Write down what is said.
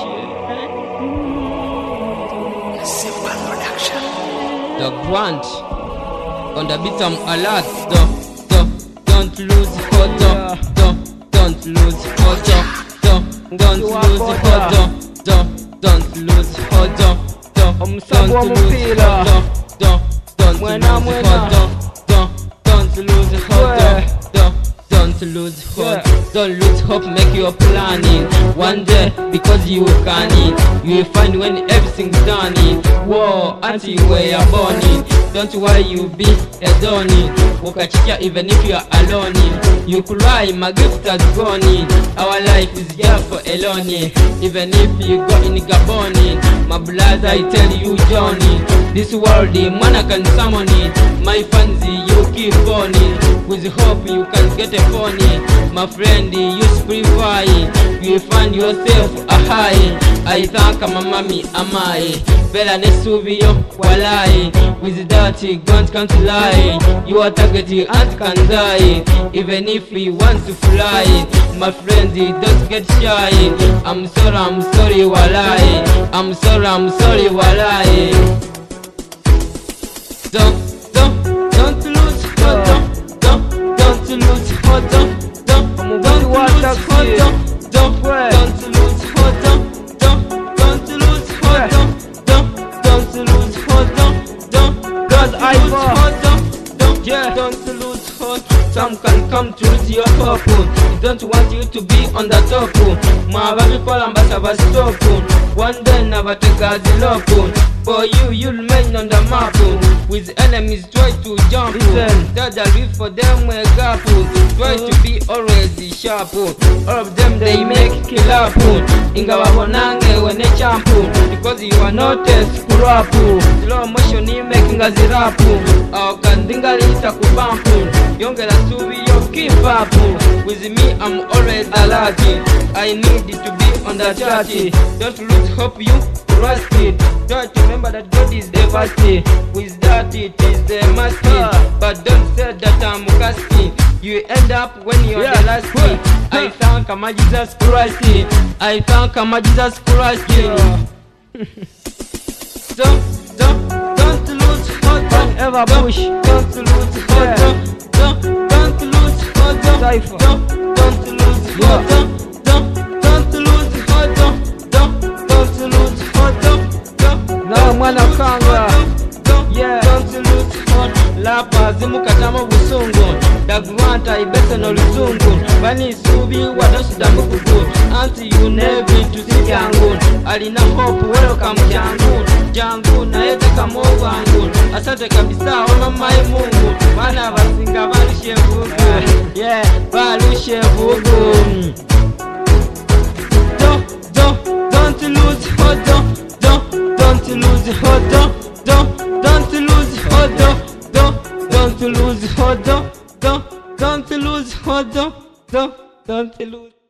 Simple production. The Grant on the beat I'm alert. Don't lose hold on. Don't lose hold on. Don't lose hold on. Don't lose hold on. Don't lose hold on. Don't lose hold on. Don't lose hold on. Don't lose hope, don't lose hope, make your planning. One day, because you can it, you will find when everything's done it. Whoa, auntie, where you're born in. Don't worry, you be a donny. Wakachicha even if you are alone. You cry, my gift has gone in. Our life is just for alone. Even if you go in Gabon, my blood, I tell you, Johnny. This world, the man I can summon it. My fancy, you keep on it. With hope, you can get a phony. My friend, you prefer it. You find yourself a high. I thank my mommy, am I? Bella Nesuvio, walai. With that, God can't lie. You are targeted and can die. Even if he wants to fly, my friend, don't get shy. I'm sorry, walai. I'm sorry, walai. Don't lose hold on. Don't lose hold on. Don't lose hold on. Don't lose hold on. Don't lose hold on. Don't lose hold on. Don't lose hold. Some can come to lose your hope. They don't want you to be on the top. Mava people ambassadors stop. One day never take as local. For you'll remain on the map. With enemies try to jump. Tell the reef for them a gap. Try to be always sharp. All of them they make kill up. Ingawa bonange wene champu. Because you are not a screw up. Slow motion you making a zirapu. Au kandinga lita kubampu. Yongela subi yo keep up. With me I'm always alert. I need to be on the chart. Don't lose hope, you trust it. Try to remember that God is the first. With that it is the master. But don't say that I'm casting. You end up when you're the last. I thank my Jesus Christ. I thank my Jesus Christ. Don't lose hold on. Ever push. Don't lose hold on. Don't lose hold on. Don't lose hold on. Don't lose hold on. Don't lose hold on. Now mwana kanga. Yeah. Don't lose hold on. Lapa zimukatama busungu. Dagwanta ibese no luzungu. Bani subi wadasudamu kugu. Anti you never to see yangu. Alina hope welcome jangu na ete kamo wangu. Asante kabisa ona mai mungu. Bana basinga balushe vugu. Yeah, balushe vugu. Don't lose hold on. Don't lose hold on. Don't lose hold on. Don't lose hold on. Don't lose hold on. Don't lose.